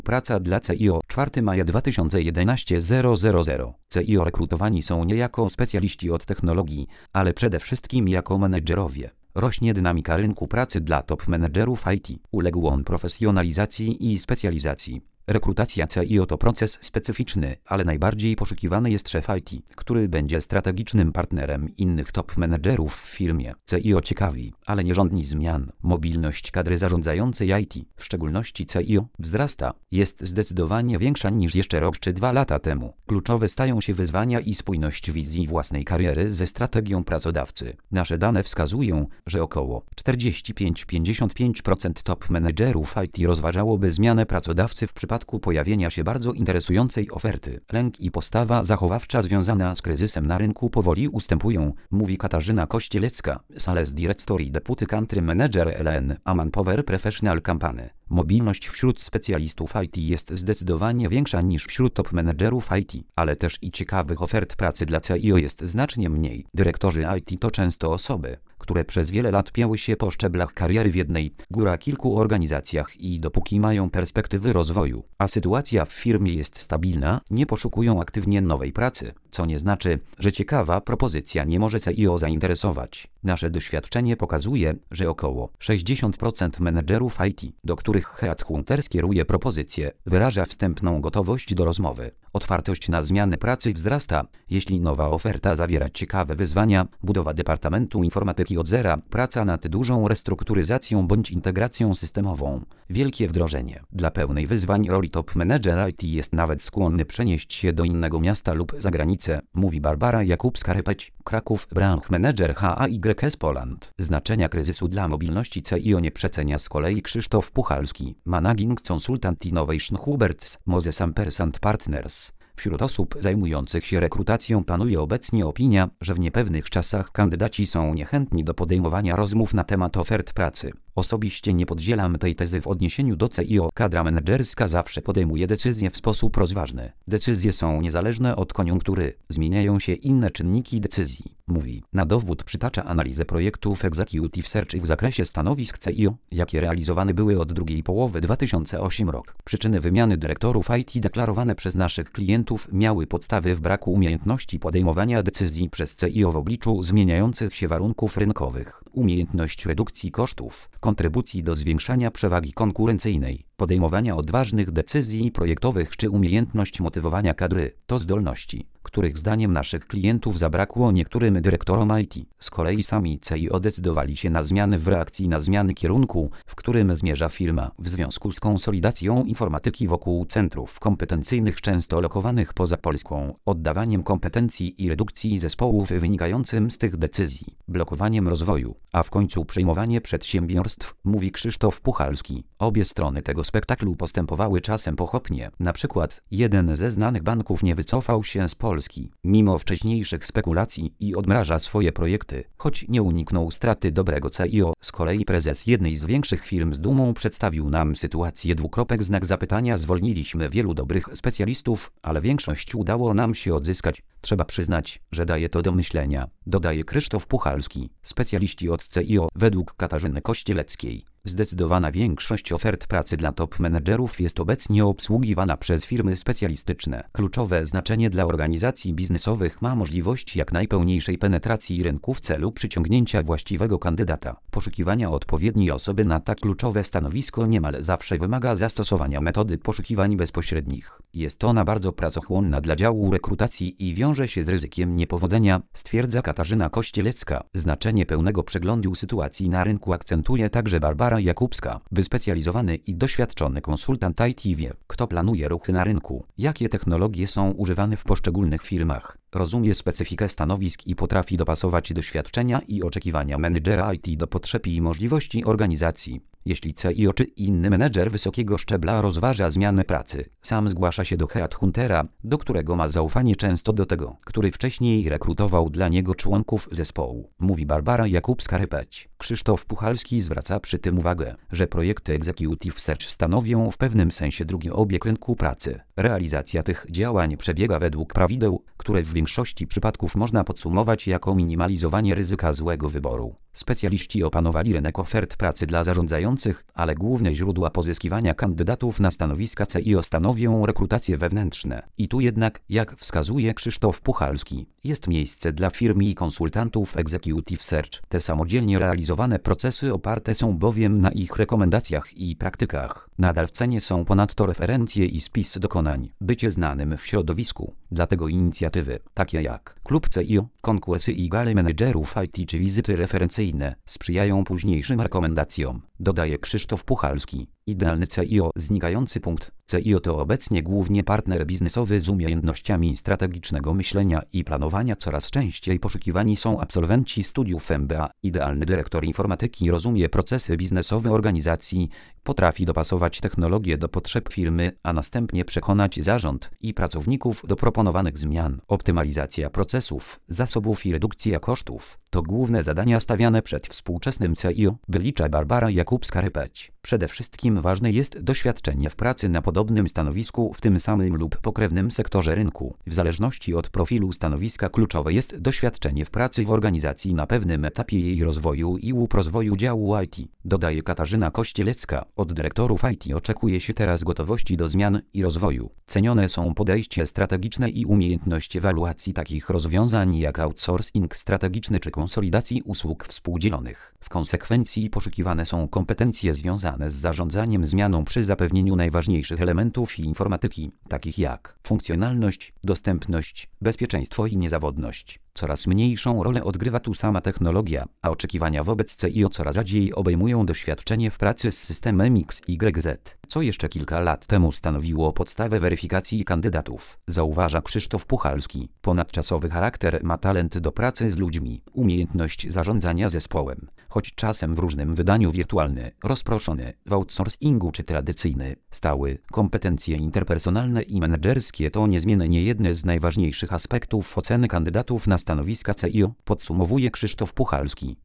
Praca dla CIO 4 maja 2011 000. CIO rekrutowani są nie jako specjaliści od technologii, ale przede wszystkim jako menedżerowie. Rośnie dynamika rynku pracy dla top menedżerów IT. Uległ on profesjonalizacji i specjalizacji. Rekrutacja CIO to proces specyficzny, ale najbardziej poszukiwany jest szef IT, który będzie strategicznym partnerem innych top menedżerów w firmie. CIO ciekawi, ale nie żądni zmian. Mobilność kadry zarządzającej IT, w szczególności CIO, wzrasta. Jest zdecydowanie większa niż jeszcze rok czy 2 lata temu. Kluczowe stają się wyzwania i spójność wizji własnej kariery ze strategią pracodawcy. Nasze dane wskazują, że około 45–55% top menedżerów IT rozważałoby zmianę pracodawcy w przypadku pojawienia się bardzo interesującej oferty. Lęk i postawa zachowawcza związana z kryzysem na rynku powoli ustępują, mówi Katarzyna Kościelecka, Sales Director i Deputy Country Manager LN, a Manpower Professional Company. Mobilność wśród specjalistów IT jest zdecydowanie większa niż wśród top menedżerów IT, ale też i ciekawych ofert pracy dla CIO jest znacznie mniej. Dyrektorzy IT to często osoby, które przez wiele lat pięły się po szczeblach kariery w jednej, góra kilku organizacjach i dopóki mają perspektywy rozwoju, a sytuacja w firmie jest stabilna, nie poszukują aktywnie nowej pracy, co nie znaczy, że ciekawa propozycja nie może CIO zainteresować. Nasze doświadczenie pokazuje, że około 60% menedżerów IT, do których Headhunter skieruje propozycje, wyraża wstępną gotowość do rozmowy. Otwartość na zmianę pracy wzrasta, jeśli nowa oferta zawiera ciekawe wyzwania, budowa departamentu informatyki od zera, praca nad dużą restrukturyzacją bądź integracją systemową, wielkie wdrożenie. Dla pełnej wyzwań roli top manager IT jest nawet skłonny przenieść się do innego miasta lub za granicę, mówi Barbara Jakubska-Rypeć, Kraków, Branch Manager HAYS Poland. Znaczenia kryzysu dla mobilności CIO nie przecenia z kolei Krzysztof Puchalski, Managing Consultant Innovation Huberts, Moses & Partners. Wśród osób zajmujących się rekrutacją panuje obecnie opinia, że w niepewnych czasach kandydaci są niechętni do podejmowania rozmów na temat ofert pracy. Osobiście nie podzielam tej tezy w odniesieniu do CIO. Kadra menedżerska zawsze podejmuje decyzje w sposób rozważny. Decyzje są niezależne od koniunktury. Zmieniają się inne czynniki decyzji, mówi. Na dowód przytacza analizę projektów Executive Search w zakresie stanowisk CIO, jakie realizowane były od drugiej połowy 2008 roku. Przyczyny wymiany dyrektorów IT deklarowane przez naszych klientów miały podstawy w braku umiejętności podejmowania decyzji przez CIO w obliczu zmieniających się warunków rynkowych. Umiejętność redukcji kosztów, kontrybucji do zwiększania przewagi konkurencyjnej, podejmowania odważnych decyzji projektowych czy umiejętność motywowania kadry to zdolności, których zdaniem naszych klientów zabrakło niektórym dyrektorom IT. Z kolei sami CIO decydowali się na zmiany w reakcji na zmiany kierunku, w którym zmierza firma, w związku z konsolidacją informatyki wokół centrów kompetencyjnych często lokowanych poza Polską, oddawaniem kompetencji i redukcji zespołów wynikającym z tych decyzji, blokowaniem rozwoju, a w końcu przejmowanie przedsiębiorstw, mówi Krzysztof Puchalski. Obie strony tego spektaklu postępowały czasem pochopnie. Na przykład, jeden ze znanych banków nie wycofał się z Polski, mimo wcześniejszych spekulacji i odmraża swoje projekty, choć nie uniknął straty dobrego CIO. Z kolei prezes jednej z większych firm z dumą przedstawił nam sytuację : zwolniliśmy wielu dobrych specjalistów, ale większość udało nam się odzyskać. Trzeba przyznać, że daje to do myślenia, dodaje Krzysztof Puchalski. Specjaliści od CIO, według Katarzyny Kościeleckiej. Zdecydowana większość ofert pracy dla top menedżerów jest obecnie obsługiwana przez firmy specjalistyczne. Kluczowe znaczenie dla organizacji biznesowych ma możliwość jak najpełniejszej penetracji rynku w celu przyciągnięcia właściwego kandydata. Poszukiwania odpowiedniej osoby na tak kluczowe stanowisko niemal zawsze wymaga zastosowania metody poszukiwań bezpośrednich. Jest ona bardzo pracochłonna dla działu rekrutacji i wiąże się z ryzykiem niepowodzenia, stwierdza Katarzyna Kościelecka. Znaczenie pełnego przeglądu sytuacji na rynku akcentuje także Barbara Jakubska, wyspecjalizowany i doświadczony konsultant IT wie, kto planuje ruchy na rynku, jakie technologie są używane w poszczególnych firmach, rozumie specyfikę stanowisk i potrafi dopasować doświadczenia i oczekiwania menedżera IT do potrzeb i możliwości organizacji. Jeśli CIO czy inny menedżer wysokiego szczebla rozważa zmianę pracy, sam zgłasza się do headhuntera, do którego ma zaufanie, często do tego, który wcześniej rekrutował dla niego członków zespołu, mówi Barbara Jakubska-Rypeć. Krzysztof Puchalski zwraca przy tym uwagę, że projekty Executive Search stanowią w pewnym sensie drugi obieg rynku pracy. Realizacja tych działań przebiega według prawideł, które w większości przypadków można podsumować jako minimalizowanie ryzyka złego wyboru. Specjaliści opanowali rynek ofert pracy dla zarządzających, ale główne źródła pozyskiwania kandydatów na stanowiska CIO stanowią rekrutacje wewnętrzne. I tu jednak, jak wskazuje Krzysztof Puchalski, jest miejsce dla firm i konsultantów Executive Search. Te samodzielnie realizowane procesy oparte są bowiem na ich rekomendacjach i praktykach. Nadal w cenie są ponadto referencje i spis dokonań, bycie znanym w środowisku. Dlatego inicjatywy, takie jak Klub CIO, konkursy i gale menedżerów IT czy wizyty referencyjne, sprzyjają późniejszym rekomendacjom, dodaje Krzysztof Puchalski. Idealny CIO. Znikający punkt. CIO to obecnie głównie partner biznesowy z umiejętnościami strategicznego myślenia i planowania. Coraz częściej poszukiwani są absolwenci studiów MBA. Idealny dyrektor informatyki rozumie procesy biznesowe organizacji, potrafi dopasować technologię do potrzeb firmy, a następnie przekonać zarząd i pracowników do proponowanych zmian. Optymalizacja procesów, zasobów i redukcja kosztów to główne zadania stawiane przed współczesnym CIO, wylicza Barbara Jakubska-Rypeć. Przede wszystkim ważne jest doświadczenie w pracy na podobnym stanowisku w tym samym lub pokrewnym sektorze rynku. W zależności od profilu stanowiska kluczowe jest doświadczenie w pracy w organizacji na pewnym etapie jej rozwoju i lub rozwoju działu IT, dodaje Katarzyna Kościelecka. Od dyrektorów IT oczekuje się teraz gotowości do zmian i rozwoju. Cenione są podejście strategiczne i umiejętność ewaluacji takich rozwiązań jak outsourcing strategiczny czy konsolidacji usług współdzielonych. W konsekwencji poszukiwane są kompetencje związane z zarządzaniem zmianą przy zapewnieniu najważniejszych elementów informatyki, takich jak funkcjonalność, dostępność, bezpieczeństwo i niezawodność. Coraz mniejszą rolę odgrywa tu sama technologia, a oczekiwania wobec CIO coraz rzadziej obejmują doświadczenie w pracy z systemem XYZ, co jeszcze kilka lat temu stanowiło podstawę weryfikacji kandydatów, zauważa Krzysztof Puchalski. Ponadczasowy charakter ma talent do pracy z ludźmi, umiejętność zarządzania zespołem, choć czasem w różnym wydaniu wirtualny, rozproszony, w outsourcingu czy tradycyjny, stały. Kompetencje interpersonalne i menedżerskie to niezmiennie jedne z najważniejszych aspektów oceny kandydatów na stanowiska CIO, podsumowuje Krzysztof Puchalski.